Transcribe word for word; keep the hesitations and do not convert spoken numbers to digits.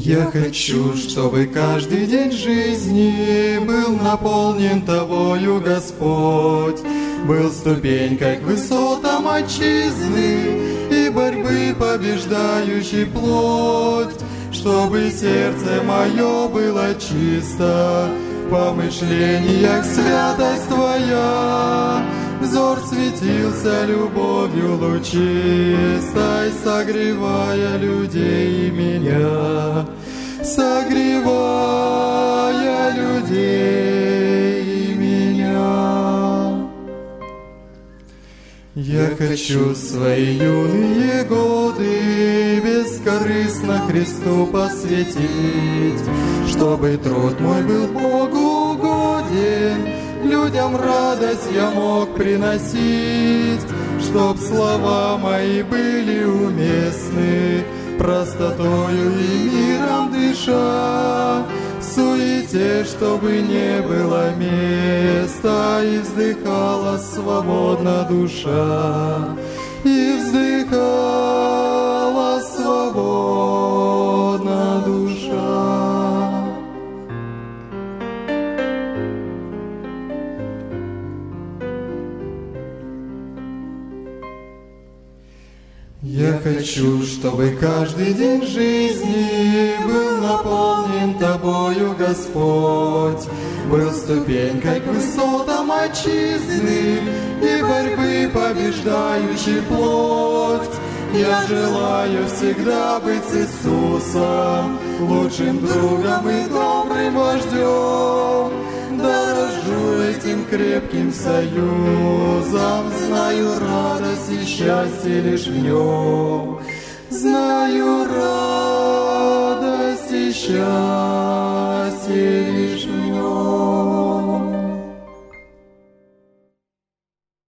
Я хочу, чтобы каждый день жизни был наполнен Тобою, Господь, был ступенькой к высотам отчизны и борьбы побеждающей плоть, чтобы сердце мое было чисто, в помышлениях святость Твоя, взор светился любовью лучистой, согревая людей и меня, согревая людей и меня. Я хочу свои юные годы бескорыстно Христу посвятить, чтобы труд мой был Богу угоден, людям радость я мог приносить, чтоб слова мои были уместны, простотою и миром дыша, суете, чтобы не было места, и вздыхала свободно душа, и вздыхала свободно душа. Я хочу, чтобы каждый день жизни был наполнен Тобою, Господь, был ступенькой к высотам отчизны и борьбы побеждающей плоть. Я желаю всегда быть с Иисусом, лучшим другом и добрым вождем. Дорожу этим крепким союзом, знаю радость и счастье лишь в нем, знаю радость и счастье